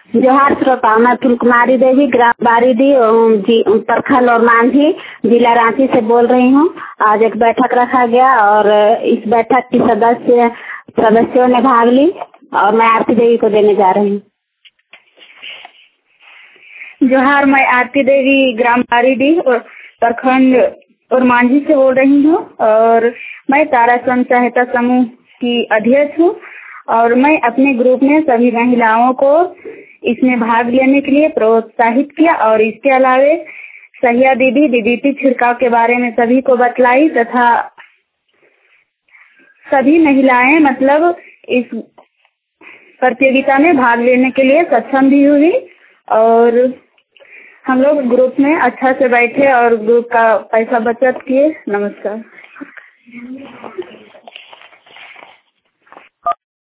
जोहार श्रोता, मैं फुलकुमारी देवी ग्राम बारीडीह प्रखंड और मांझी जिला रांची से बोल रही हूँ। आज एक बैठक रखा गया और इस बैठक की सदस्यों ने भाग ली और मैं आरती देवी को देने जा रही हूँ। जोहार, मैं आरती देवी ग्राम बारीडीह और प्रखंड और मांझी से बोल रही हूँ और मैं तारा स्वयं सहायता समूह की अध्यक्ष हूँ और मैं अपने ग्रुप में सभी महिलाओं को इसमें भाग लेने के लिए प्रोत्साहित किया और इसके अलावा सहिया दीदी डीडीटी छिड़काव के बारे में सभी को बतलाई तथा सभी महिलाएं मतलब इस प्रतियोगिता में भाग लेने के लिए सक्षम भी हुई और हम लोग ग्रुप में अच्छा से बैठे और ग्रुप का पैसा बचत किए। नमस्कार।